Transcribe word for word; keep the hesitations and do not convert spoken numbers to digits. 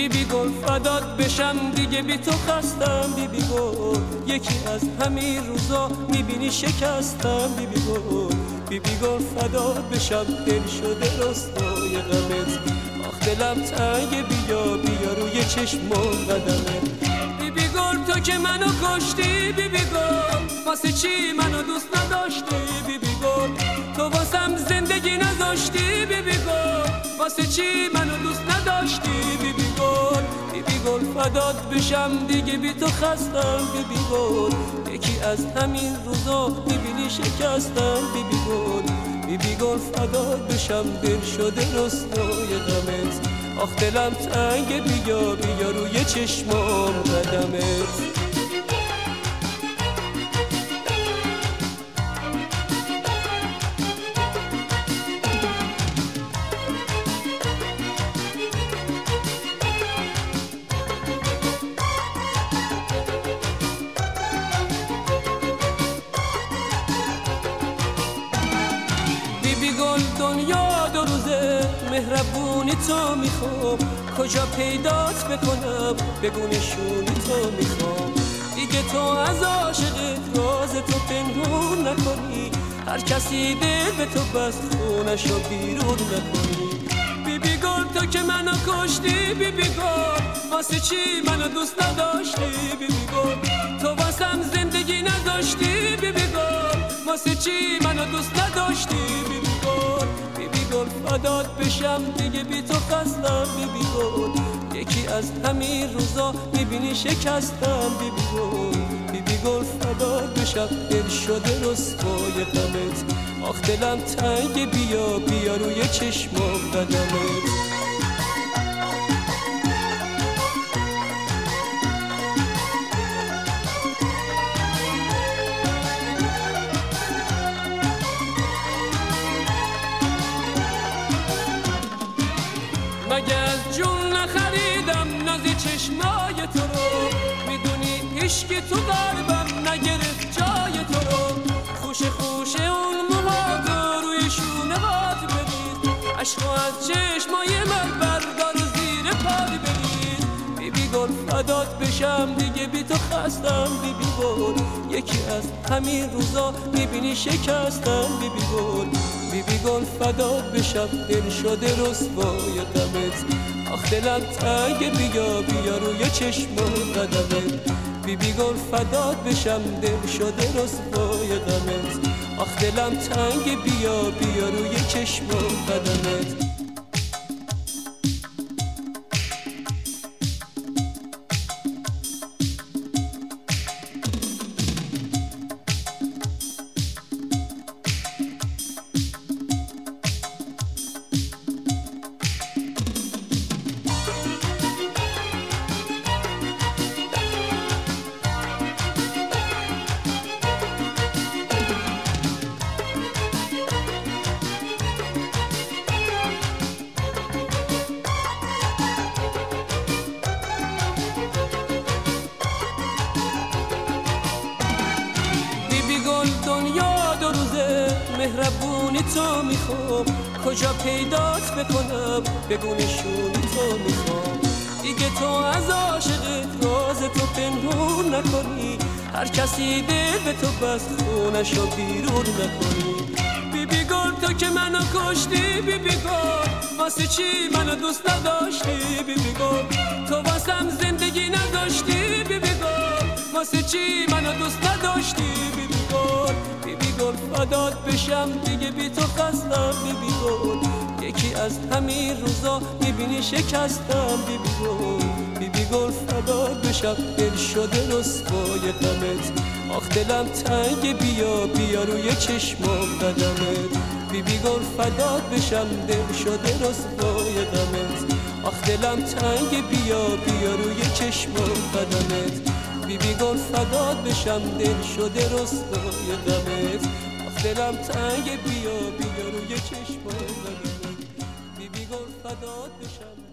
بی گل فدات بشم دیگه بی تو خستم بی بی گل یکی از همین روزا میبینی شکستم بی بی گل بی بی گل فدات بشم دل شده رسوای غمت آخ دلم تنگ بیا بیا روی چشمم قدمت بی بی گل تو که منو کشتی بی بی گل واسه چی منو دوست نداشتی بی بی گل تو واسم زندگی نذاشتی بی بی گل واسه چی منو دوست نداشتی بی بی گل بی بی گل فدات بشم دیگه بی تو خستم بی بی گل یکی از همین روزا میبینی شکستم بی بی گل بی بی گل فدات بشم دل شده رسوای غمت آخ دلم تنگ بیا بیا روی چشمام قدمت گل دنیا دو روزه مهربونی تو میخوام کجا پیدات بکنم بگو نشونی تو میخوام دیگه تو از عاشقت راز تو پنهون نکنی هر کسی دل به تو بست خونشو بیرون نکنی بی بی گل تو که منو کشتی بی بی گل واسه چی منو دوست نداشتی بی بی گل تو واسم زندگی نداشتی بی بی گل واسه چی منو دوست نداشتی بی بی گل بی بی گل فدات بشم دیگه بی تو خستم بی بی گل یکی از همین روزا میبینی شکستم بی بی گل بی بی گل فدات بشم دل شده رسوای غمت آخ دلم تنگ بیا بیا روی چشمام قدمت مگه از جون نخریدم نازی چشمای تو رو میدونی عشق تو قلبم نگرفت جای تو رو خوش خوش اون موهاتو روی شونه هات برید عشقو از چشمای من بردار و زیر پای برید بی بی گل فدات بشم دیگه بی تو خستم بی بی گل یکی از همین روزا میبینی شکستم بی بی گل بی بی گل فدات بشم دل شده رسوای غمت آخ دلم تنگ بیا بیا روی چشمام قدمت بی بی گل فدات بشم دل شده رسوای غمت آخ دلم تنگ بیا بیا روی چشمام قدمت دنیا دو روزه مهربونی تو میخوام کجا پیدات بکنم بگو نشونی تو میخوام دیگه تو از عاشقت راز تو پنهون نکنی هر کسی دل به تو بست خونشو بیرون نکنی بی بی گل تو که منو کشتی بی بی گل واسه چی منو دوست نداشتی بی بی گل تو واسم زندگی نداشتی بی بی گل واسه چی منو دوست نداشتی بی بی گل بی بی گل فدات بشم دیگه بی تو خستم بی بی گل یکی از همین روزا میبینی شکستم بی بی گل بی بی گل فدات بشم دل شده رسوای غمت آخ دلم تنگ بیا بیا روی چشمام قدمت بی بی گل فدات بشم دل شده رسوای غمت آخ دلم تنگ بیا بیا روی چشمام قدمت بی بی گل فدات بشم دل شده رسوای غمت آخ دلم تنگ بیا بیا روی چشمام قدمت بی بی گل فدات بشم